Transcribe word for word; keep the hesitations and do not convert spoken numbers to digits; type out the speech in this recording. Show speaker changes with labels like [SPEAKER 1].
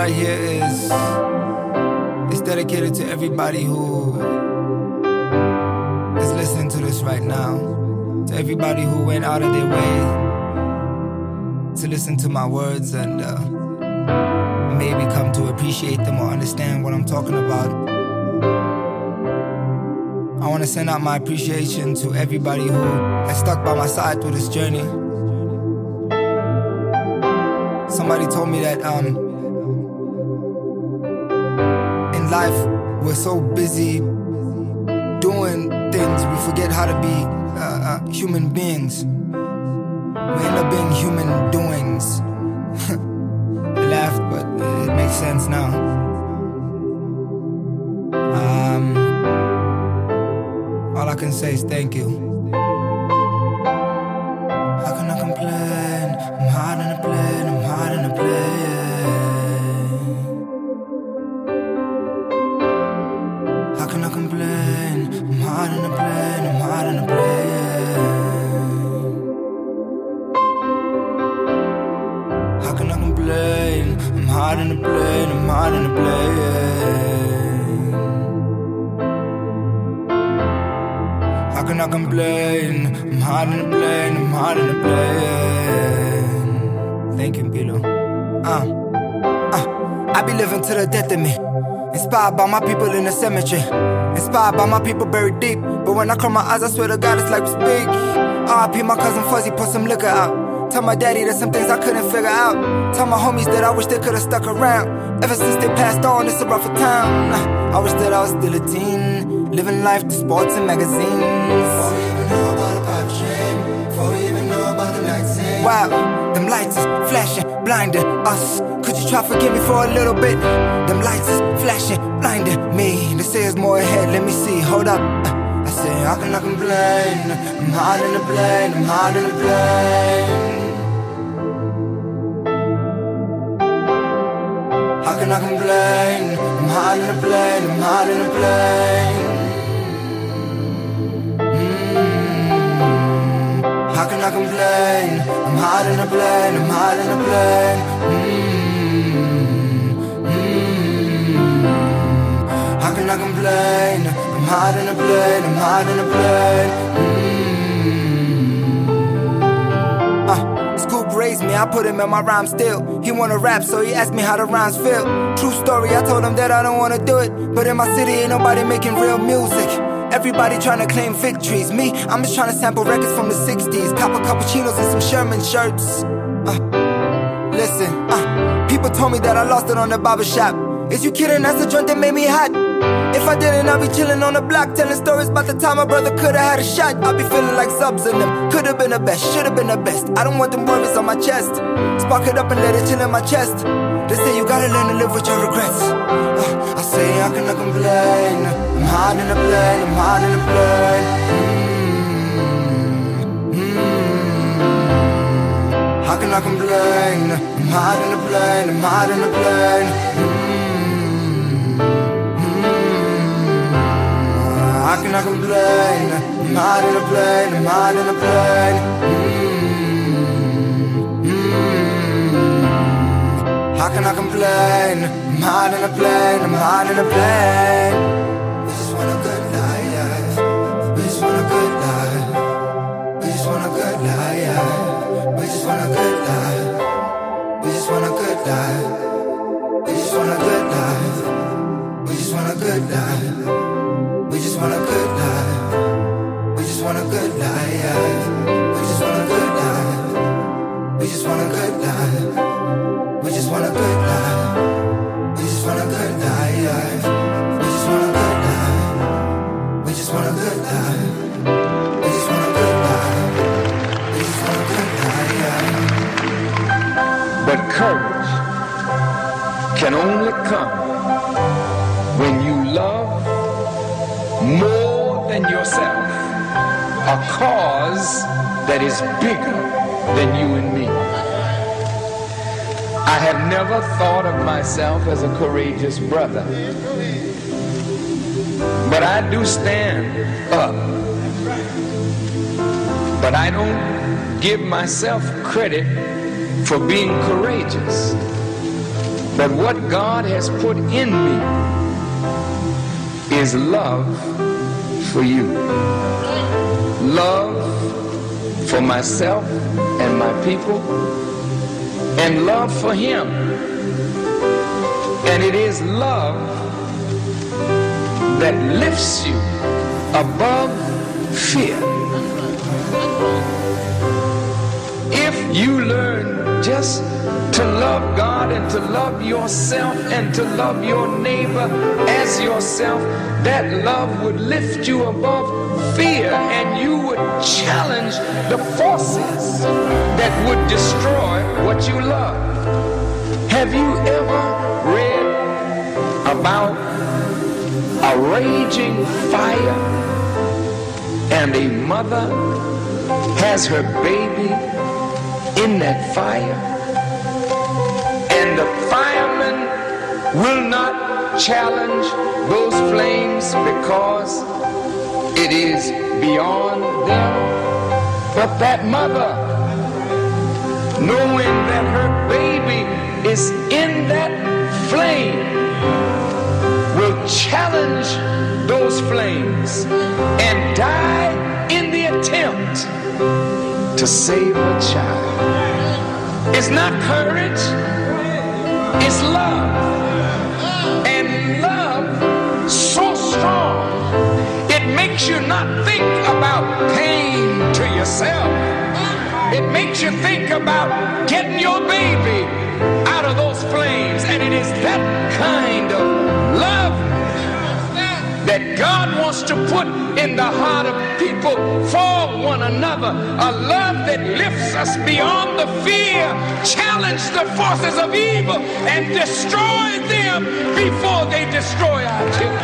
[SPEAKER 1] right here is it's dedicated to everybody who is listening to this right now, to everybody who went out of their way to listen to my words and uh, maybe come to appreciate them or understand what I'm talking about. I want to send out my appreciation to everybody who has stuck by my side through this journey. Somebody told me that um, in life we're so busy doing things we forget how to be uh, uh, human beings. We end up being human doings. I laughed, but it makes sense now. Um, all I can say is thank you. How can I complain? I'm hard in the plane, I'm hard in the plane. How can I complain? I'm hard in the plane, I'm hard in the plane. How can I complain? I'm hard in the plane, I'm hard in the plane. How can I complain? I'm hard in the plane, I'm hard in the plane. Thank you, Bilo. Uh, uh, I be living to the death of me. Inspired by my people in the cemetery. Inspired by my people buried deep. But when I close my eyes, I swear to God, it's like we speak. R I P my cousin Fuzzy, put some liquor out. Tell my daddy there's some things I couldn't figure out. Tell my homies that I wish they could've stuck around. Ever since they passed on, it's a rougher town. I wish that I was still a teen, living life to sports and magazines. Before we even know about a pipe dream, before we even know about the night scene. Wow, them lights is flashing, blinding us. Could you try forgive me for a little bit? Them lights is flashing, blinding me. They say there's more ahead, let me see, hold up. I say, how can I complain? I'm hard in the plane, I'm hard in the plane. How can I complain? I'm hard in the plane, I'm hard in the plane. Mm. How can I complain? I'm hard in the plane, I'm hard in the plane. Mm. Mm. How can I complain? I'm hard in the plane, I'm hard in the plane. Mm. Uh. Scoop raised me, I put him in my rhyme still. He wanna rap, so he asked me how the rhymes feel. True story, I told him that I don't wanna do it. But in my city ain't nobody making real music. Everybody tryna claim victories. Me, I'm just tryna sample records from the sixties. Cop a cappuccinos and some Sherman shirts. uh, Listen, uh, people told me that I lost it on the barbershop. Is you kidding? That's the joint that made me hot. If I didn't, I'd be chillin' on the block, telling stories about the time my brother could've had a shot. I'd be feeling like subs in them. Could've been the best, should've been the best. I don't want them worries on my chest. Spark it up and let it chill in my chest. They say you gotta learn to live with your regrets. uh, I say, how can I complain? I'm hard in the plane, I'm hard in the plane. Mm-hmm. How can I complain? I'm hard in the plane, I'm hard in the plane. Mm-hmm. How can I complain? I'm hard in the plane, I'm hard in the plane. Mm-hmm. How can I complain? I'm hard in the plane, I'm hard in the plane. We just want a good life. We just want a good life. We just want a good life. We just want a good life. We just want a good life. We just want a good life. We just want a good life. We just want a good life. We just want a good life. We just want a good life. We just want a good life. We just want a good life. We just want a good life. We just want a good life. We just want a good life. We just want a good life. We just want a good life.
[SPEAKER 2] But courage can only come when you love more than yourself, a cause that is bigger than you and me. I have never thought of myself as a courageous brother, but I do stand up. But I don't give myself credit for being courageous. But what God has put in me is love for you. Love for myself and my people, and love for him. And it is love that lifts you above fear. If you learn just to love God and to love yourself and to love your neighbor as yourself, that love would lift you above fear, and you would challenge the forces that would destroy what you love. Have you ever read about a raging fire and a mother has her baby in that fire, and the firemen will not challenge those flames because it is beyond them? But that mother, knowing that her baby is in that flame, will challenge those flames and die in the attempt to save her child. It's not courage, it's love. And love so strong, it makes you not think about pain to yourself. It makes you think about getting your baby out of those flames. And it is that kind of love that God wants to put in the heart of people for one another. A love that lifts us beyond the fear, challenge the forces of evil, and destroy them before they destroy our children.